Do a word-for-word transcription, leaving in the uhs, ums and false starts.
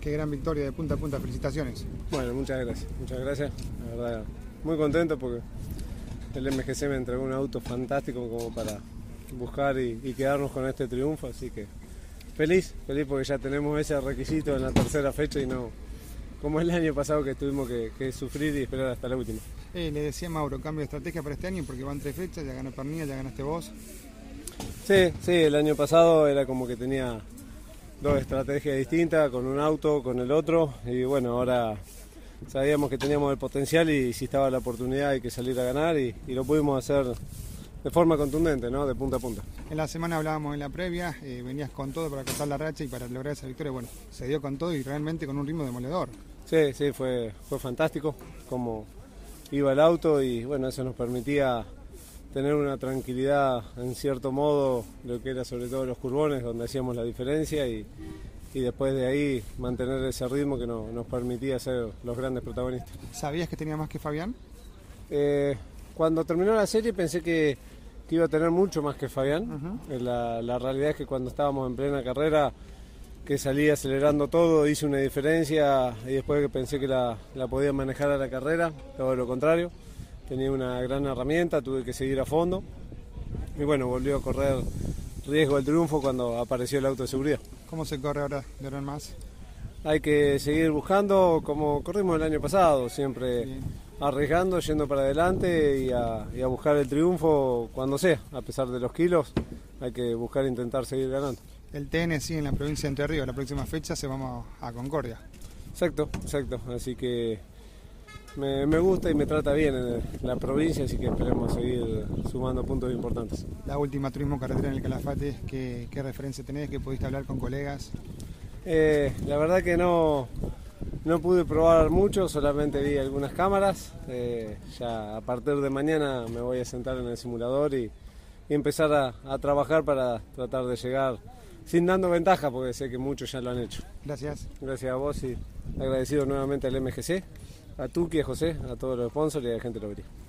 Qué gran victoria de punta a punta, felicitaciones. Bueno, muchas gracias, muchas gracias. La verdad, muy contento porque el M G C me entregó un auto fantástico como para buscar y, y quedarnos con este triunfo, así que feliz, feliz porque ya tenemos ese requisito en la tercera fecha y no como el año pasado que tuvimos que, que sufrir y esperar hasta la última. Eh, le decía Mauro, cambio de estrategia para este año porque van tres fechas, ya ganó Pernilla, ya ganaste vos. Sí, sí, el año pasado era como que tenía dos estrategias distintas, con un auto, con el otro, y bueno, ahora sabíamos que teníamos el potencial y si estaba la oportunidad hay que salir a ganar y, y lo pudimos hacer de forma contundente, ¿no? De punta a punta. En la semana hablábamos en la previa, eh, venías con todo para cortar la racha y para lograr esa victoria. Bueno, se dio con todo y realmente con un ritmo demoledor. Sí, sí, fue, fue fantástico como iba el auto y bueno, eso nos permitía tener una tranquilidad en cierto modo, lo que era sobre todo los curbones, donde hacíamos la diferencia y, y después de ahí mantener ese ritmo que no, nos permitía ser los grandes protagonistas. ¿Sabías que tenía más que Fabián? Eh, cuando terminó la serie pensé que, que iba a tener mucho más que Fabián. Uh-huh. la, la realidad es que cuando estábamos en plena carrera, que salí acelerando todo, hice una diferencia y después que pensé que la, la podía manejar a la carrera, todo lo contrario. Tenía una gran herramienta, tuve que seguir a fondo y bueno, volvió a correr riesgo el triunfo cuando apareció el auto de seguridad. ¿Cómo se corre ahora de ahora en más? Hay que seguir buscando como corrimos el año pasado, siempre Bien. arriesgando, yendo para adelante y a, y a buscar el triunfo cuando sea, a pesar de los kilos, hay que buscar e intentar seguir ganando. El T N sí en la provincia de Entre Ríos, la próxima fecha se vamos a Concordia. Exacto, exacto, así que Me, me gusta y me trata bien en la provincia, así que esperemos seguir sumando puntos importantes. La última turismo carretera en el Calafate, ¿qué, qué referencia tenés? ¿Qué pudiste hablar con colegas? Eh, la verdad que no, no pude probar mucho, solamente vi algunas cámaras. Eh, ya a partir de mañana me voy a sentar en el simulador y, y empezar a, a trabajar para tratar de llegar sin dando ventaja, porque sé que muchos ya lo han hecho. Gracias. Gracias a vos y agradecido nuevamente al M G C. A Tuki, a José, a todos los sponsors y a la gente de Lobería.